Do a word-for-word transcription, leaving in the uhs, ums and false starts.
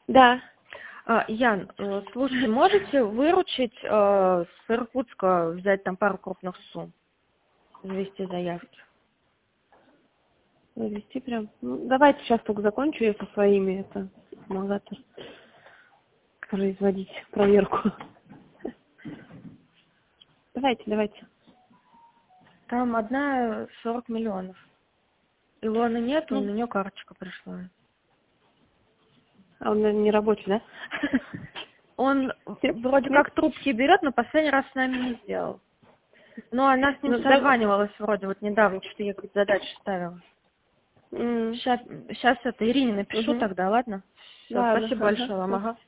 Да. А, Ян, э, слушайте, можете выручить э, с Иркутска, взять там пару крупных сумм, завести заявки? Завести прям. Ну, давайте сейчас только закончу я со своими это помогать производить проверку. Давайте, давайте. Там одна сорок миллионов. Илоны нет, у Ну, нее карточка пришла. а он, наверное, не рабочий, да? Он Нет? вроде Нет? как трубки берет, но последний раз с нами не сделал. Но она с ним Ну, да. созванивалась вроде вот недавно, что я какие-то задачи ставила. М, Сейчас, сейчас это Ирине напишу мгм. тогда, ладно? Все, Ладно, спасибо ага. большое вам, ага.